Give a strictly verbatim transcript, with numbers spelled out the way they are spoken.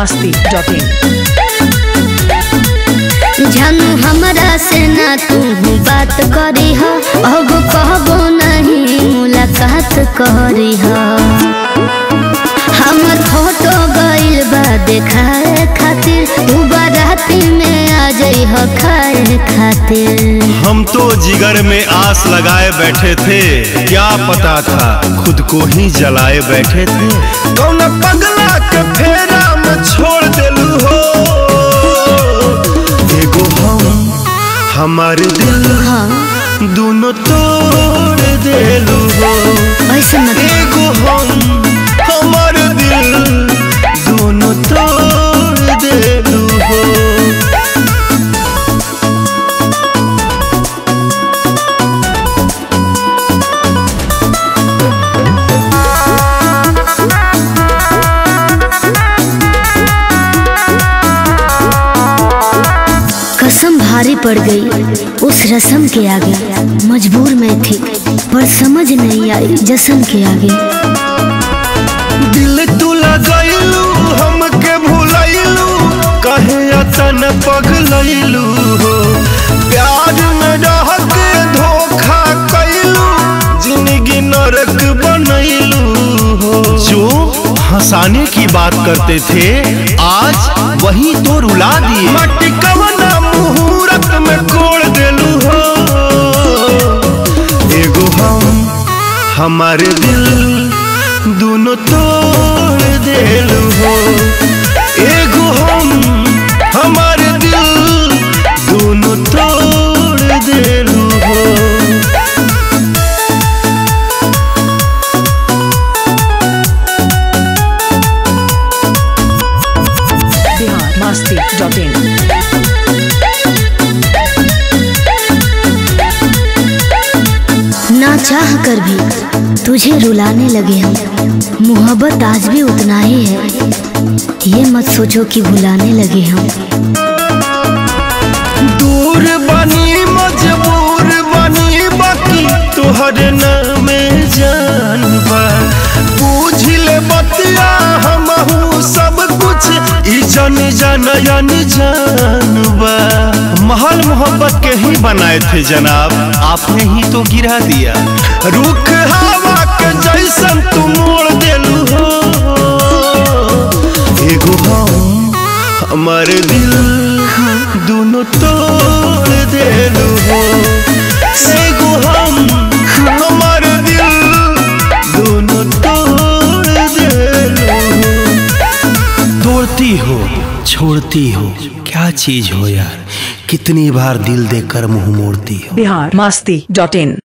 मस्ती dot इन। जानू हमरा से ना तू बात करी हो, अब कहबो नहीं मुलाकात करी हो। हमर फोटो गइल बा देखाए खातिर, तू बाराती में आ जाई हो खाए खातिर। हम तो जिगर में आस लगाए बैठे थे, क्या पता था खुद को ही जलाए बैठे थे। कौन पगला के फेरा में छोड़ देलू हो, एगो हम हमारे दिल हाँ दोनों तोड़ देलू हो। ऐसा मत एगो हम हमारे दिल दोनों तोड़ देलू हो। कसम भारी पड़ गई उस रस्म के आगे, मजबूर मैं थी पर समझ नहीं आई जश्न के आगे। दिल तू लगैलू हमके भुलैलू, कहे अतन पगलैलू हो। प्यार में रह के धोखा कैलू, जिंदगी नरक बनैलू हो। जो हंसाने की बात करते थे आज वही तो रुला दिए। मट्टी कवना मुहूर्त में कोड़ देलू हो, एगो हम हमारे दिल दोनों तोड़ देलू हो। एगो हम हमारे दिल दोनों तोड़ देलू हो। Bihar Masti dot in. ना चाह कर भी तुझे रुलाने लगे हम, मोहब्बत आज भी उतना ही है, ये मत सोचो कि भुलाने लगे हम। दूर बनी मजबूर बनी, बाकी तुहरे नाम जान बा। पूछ ले बतिया हमहू सब कुछ, ई जान जान जान जानबा। महल मोहब्बत के ही बनाए थे जनाब, आपने ही तो गिरा दिया। रुख हवा के जैसन तू मोड़ देलू हो, एगो हम हमारे दिल दोनों तोड़ देलू हो। एगो हम हमारे दिल दोनों तोड़ देलू हो। तोड़ती हो छोड़ती हो, क्या चीज हो यार, कितनी बार दिल देकर मुंह मोड़ती हो। बिहार मस्ती डॉट इन।